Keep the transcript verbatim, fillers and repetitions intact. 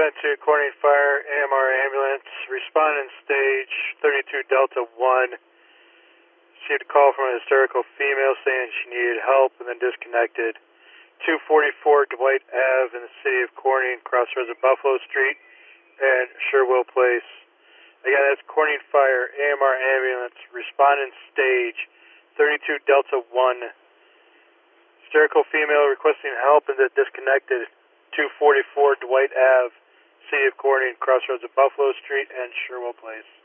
event two, Corning Fire, A M R ambulance, responding stage thirty-two Delta one. Received a call from a hysterical female saying she needed help and then disconnected. two forty-four Dwight Ave in the city of Corning, crossroads of Buffalo Street and Sherwill Place. Again, that's Corning Fire, A M R ambulance, responding stage thirty-two Delta one. Hysterical female requesting help and then disconnected. two forty-four Dwight Ave, city of Corning, crossroads of Buffalo Street and Sherwill Place.